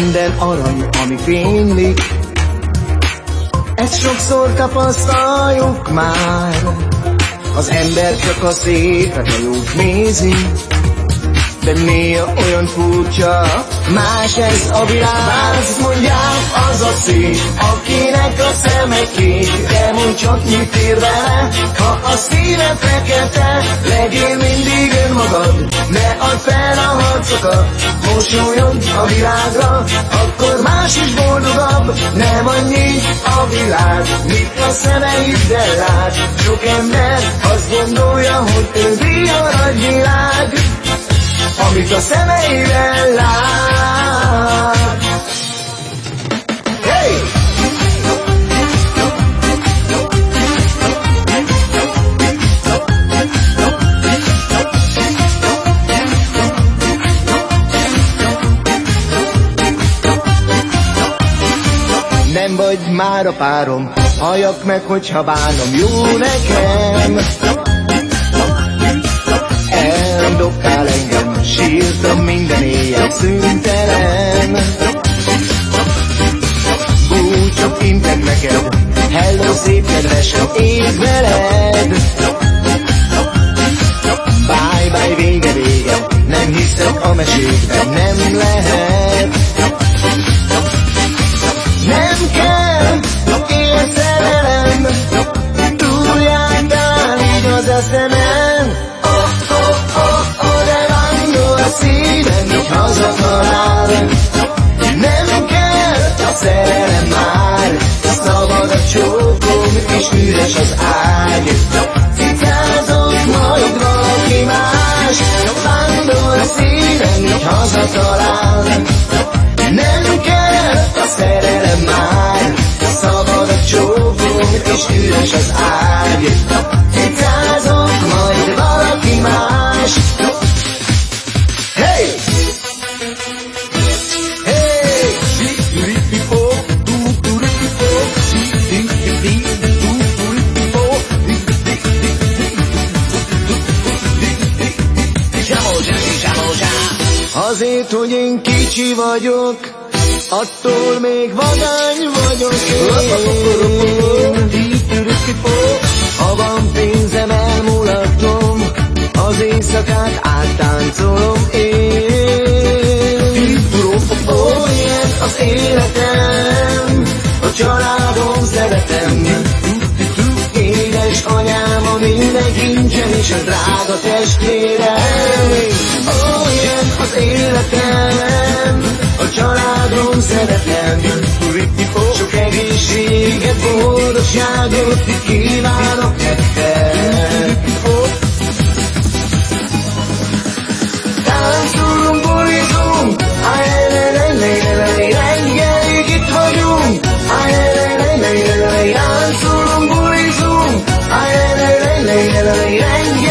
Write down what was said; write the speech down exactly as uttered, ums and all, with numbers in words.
minden arany, ami fénylik. Ezt sokszor tapasztaljuk már, az ember csak a szépet, a jót nézi, de néha olyan furcsa, más ez a világ. Azt mondják, az a szép, akinek a szeme kék, de mondd csak, mit ér vele, ha a szíve fekete. Legyél mindig önmagad, ne add fel a harcokat, mosolyodj a világra, akkor más is boldogabb. Nem annyi a világ, mit a szemeiddel lát. Sok ember azt gondolja, hogy ő a nagy világ, amit a szemeivel lát. Hey! Nem vagy már a párom, halljak meg, hogyha bánom, jó nekem. Eldobtál engem, sírtam minden éjjel szüntelen. Búcsot intek neked, hello szép kedvesem, ég veled. Bye bye, vége vége, nem hiszek a mesékben, nem lehet. Nem kell ilyen szerelem, túljártál igaz a szemem. Oh, oh, oh, oh, de vándor a szívem, így hazatalál. Nem kell a szerelem már, szabad a csókom, és üres az ágy. Cicázok majd valaki más, vándor a szívem, így hazatalál. Nem kell a szerelem már, szabad a csókom, és üres az ágy. Cicázok majd valaki más. Hey! Hey! Azért, hogy én kicsi vagyok, attól még vagány vagyok én. Ha van pénzem, elmulatom, az éjszakát áttáncolom én. Olyan az életem, a családom szeretem. Édes anyám, a minden kincsem, és a drága testvérem. Olyan az életem, a családom szeretem. Sok egészséget, boldogságot kívánok nektek. Táncolunk, bulizunk, reggelig itt vagyunk. Táncolunk, bulizunk, reggelig